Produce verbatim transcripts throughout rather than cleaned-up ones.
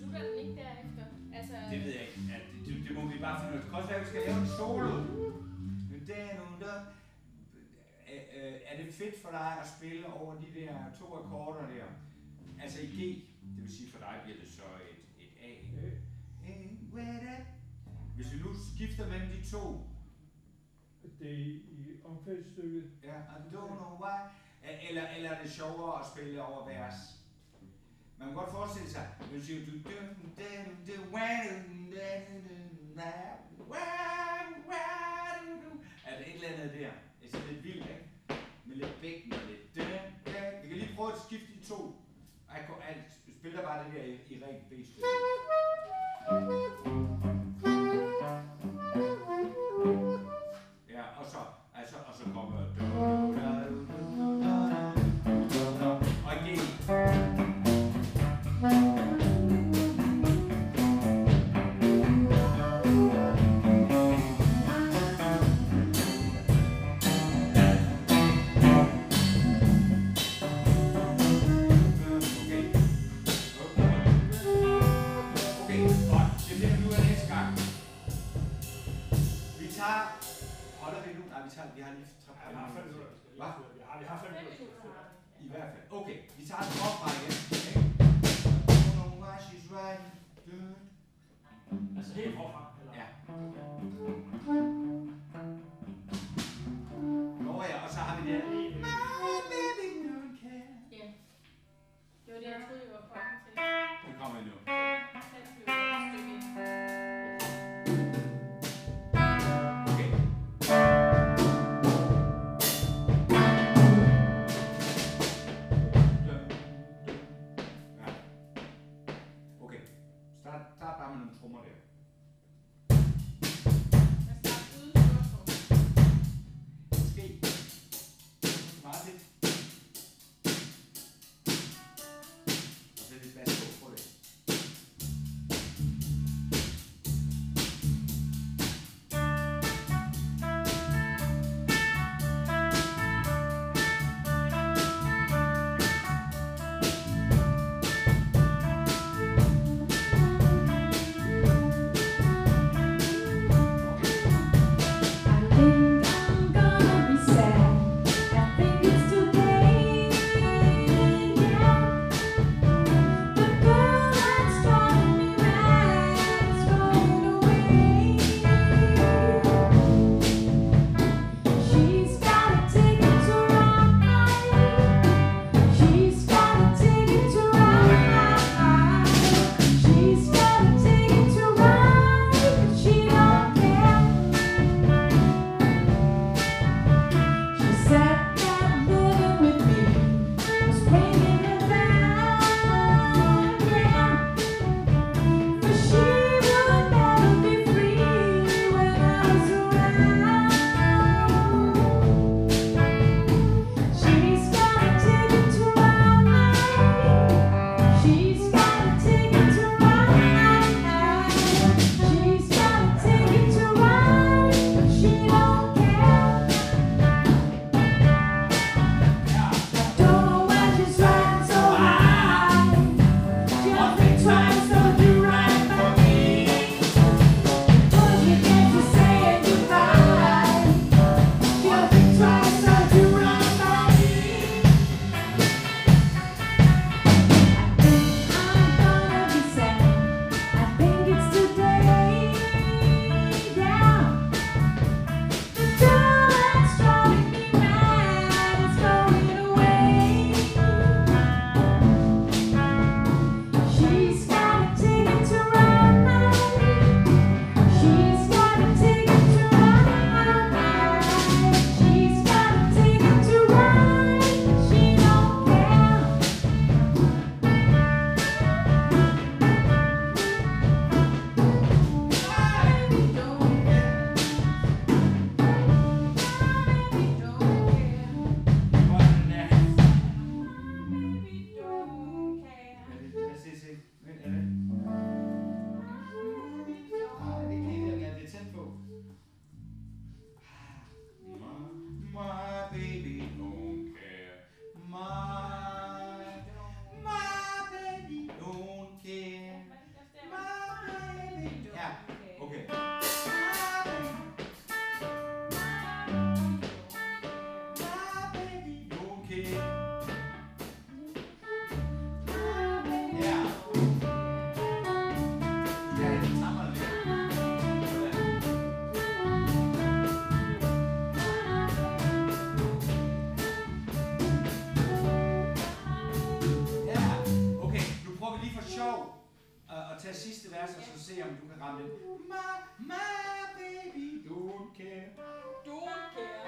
slutter den ikke derefter? Altså... Det ved jeg ikke. Ja, det, det, det må vi bare finde ud af. Det kan også være, at vi skal lave en solo. Er det fedt for dig at spille over de der to akkorder der? Altså i G, det vil sige for dig bliver det så et, et A. Hvis vi nu skifter mellem de to. Det er i omkvædsstykket. Ja, I don't know why. Eller, eller er det sjovere at spille over vers? Man kan godt forestille sig, hvis du er det et eller andet der? Det er sådan lidt vildt, ikke? Med lidt bækken og lidt... Vi kan lige prøve at skifte de to. Jeg spiller bare det der i, i rent B-stykke. Ja, og så, altså, og så kommer... Og G. Vi har lige trappet. Ja, vi har fem minutter. Hvad? Vi har, vi har fem minutter. I hvert fald. Okay, vi tager den opfra igen. Altså helt forfra? Eller? Ja. Nå ja, og så har vi det her. Ja. Det var det, jeg troede, jeg var kommet til. Det kommer nu. tage sidste vers, og så se, om du kan ramme den. My, my baby don't care. Don't care.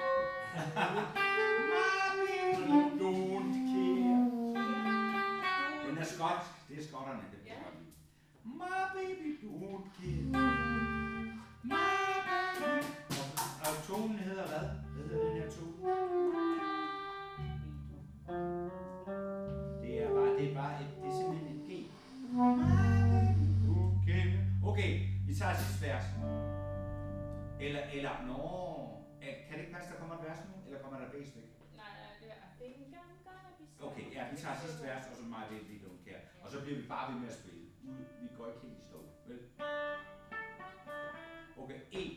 My baby don't care. Den er skotsk. Det er skotterne, det Ja. er godt lide. My baby don't care. My baby. Og, og tonen hedder hvad? Hvad hedder den her tone? Det er bare, det er bare et, det er simpelthen et G. Okay. Okay, vi tager sidste vers. Eller, eller, nå, kan det ikke passe, der kommer et vers nu? Eller kommer der bass væk? Nej, nej, det er I think I'm gonna be sad. Okay, ja, vi tager sidste vers, og så My Baby Don't Care. Og så bliver vi bare ved med at spille. Vi går ikke helt i stå, vel? Okay, en,